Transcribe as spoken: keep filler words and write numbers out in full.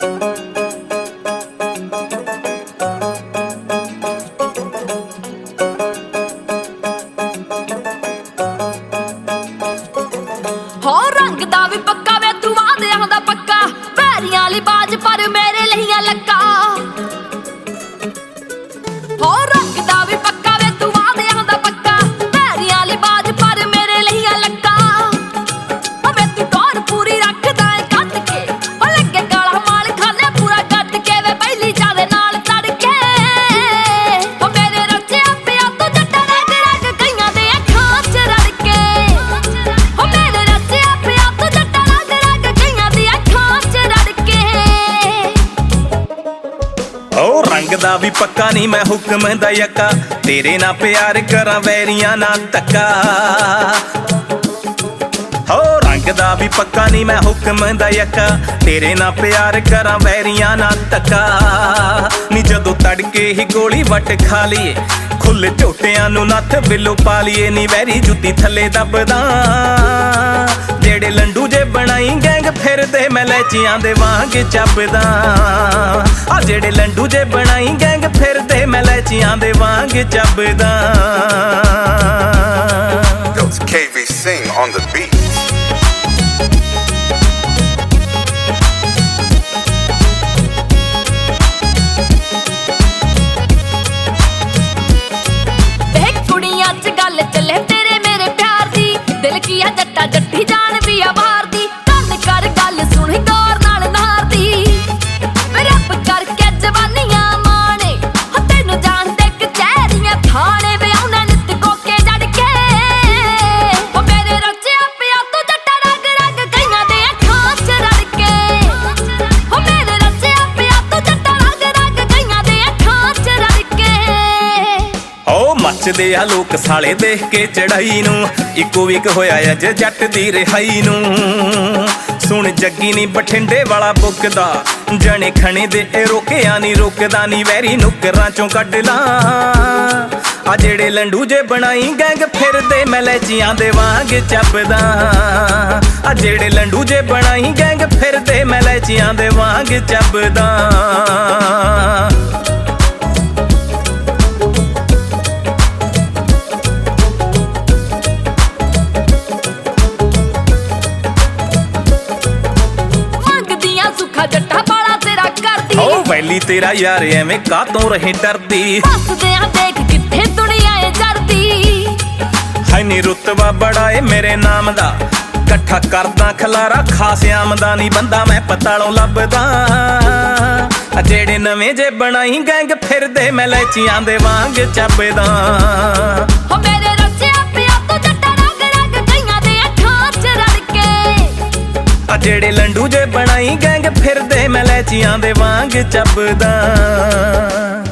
हो रंग दा भी पक्का वे तू वादियां दा पक्का पैरियां ली बाज पर मेरे लिया लक्का हो रंग दा भी पक्का वे तू वादियां दा पक्का पैरियां ली बाज पर मेरे लिया लक्का ओ वे तू टोर पूरी रखदा है कट के ओ लगे काला माल खाने पूरा कट के वे पहली जादे नाल तड़ के ओ मेरे रचे पिया तू जट्टा रग रग कईयां दे अखां च रड़ के ओ मेरे रचे पिया तू जट्टा रग रग कईयां दे अखां च रड़ के ओ रंग दा भी पक्का नहीं मैं हुक्म दा यक्का तेरे ना प्यार करा वैरियां ना तक्का हो रंग दा भी पक्का नहीं मैं हुक्म दा यक्का तेरे ना प्यार करा वैरियां ना तक्का नी जदों तड़के ही गोली वट खा लीए खुले झोटियां नू नथ बिलो पा लीए नी वैरी जुत्ती थले दबदा जेड़े लंडू जे बनाई गैंग फिरदे मैं लैचियां दे वांग चबदा आ जेड़े लंडू जे बनाई गैंग फिरदे मैं लैचियां दे वांग चबदा Yo, it's K V Sing on the beat. देख कुड़ियां च गल चले तेरे मेरे प्यार दी दिल किया जट्टा जट्टी जान भी आ बाहर दी कन कर गल सुन गौर नाल नार दी रब करके जवानियां माने हो तेनू जान दे कचहरियां थाने वे औने नित कोके जड़ के ओ मेरे रचे पिया तू जट्टा रग रग कईयां दे अखां च रड़ के ओ मेरे रचे पिया तू जट्टा रग रग कईयां दे अखां च रड़ के ओ मचदे आ लोक साले देख के चढ़ाई नू इको विक होया अज जट दी रिहाई नू सुन जग्गी नी बठिंडे वाला बुकदा जने खने दे ए रोकिया नी रोकदा नी वैरी नुकरां चों कढ ला आ जेड़े लंडू जे बनाई गैंग फिरदे मैं लैचियां दे वांग चबदा आ जेड़े लंडू जे बनाई गैंग फिरदे मैं लैचियां दे वांग चबदा सुखा जट्टा बाला तेरा करदी ओ वैली तेरा यार एवें कातों रहे डरदी हसदे आ देख किथे दुनिया ए जरदी है नी रुतबा बड़ा ए मेरे नाम दा कट्ठा करदा खलारा खास आमदानी बंदा मैं पतालों लभदा आ जेड़े नवें जे बनाई गैंग फिरदे मैं लैचियां दे वांग चबदा हो मेरे रचे पिया तू जट्टा रग रग कईयां दे अखां च रड़ के आ जेड़े लंडू जे बनाई गैंग फिरदे मैं लैचियां दे वांग चबदा।